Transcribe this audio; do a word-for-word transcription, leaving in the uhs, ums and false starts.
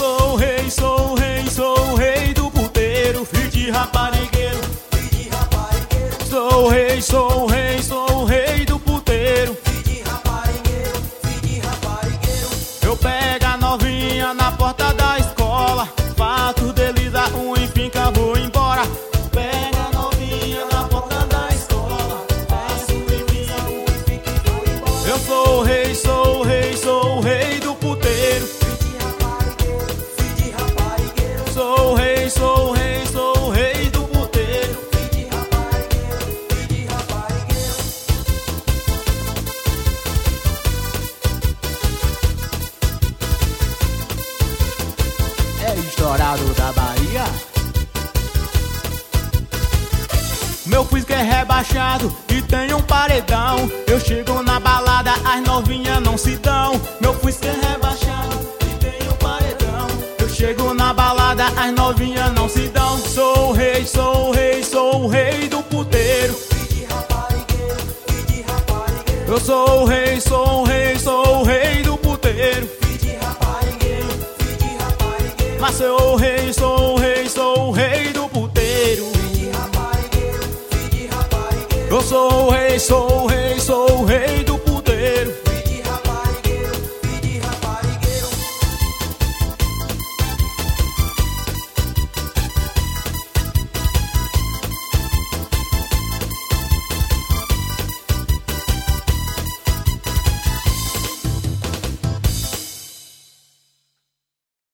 sou o rei, sou o rei, sou o rei do puteiro, filho de raparigueiro, filho de raparigueiro. Sou o rei, sou o rei, sou o rei do puteiro, filho de raparigueiro, filho de raparigueiro. Eu pego a novinha na porta da escola, faço dele da unha e finca, vou embora. Pega a novinha na porta da escola, faço dele da unha e finca, vou embora. Eu sou o rei, sou o rei, sou o rei do puteiro, filho de raparigueiro, filho de raparigueiro. Sou o rei, sou o rei, sou o rei do puteiro, filho de raparigueiro, filho de raparigueiro. É estourado da Bahia. Meu fusca é rebaixado e tem um paredão. Eu chego na balada, as novinhas não se dão. Meu fusca é rebaixado e tem um paredão. Eu chego na balada, as novinhas não se dão. Sou o rei, sou o rei, sou o rei do puteiro, filho de raparigueiro, filho de raparigueiro. Eu sou o rei, sou o rei, sou o rei do puteiro, filho de raparigueiro, filho de raparigueiro. Mas sou o rei, sou o rei, sou o rei do puteiro, filho de raparigueiro, filho de raparigueiro. Eu sou o rei, sou o rei, sou o rei do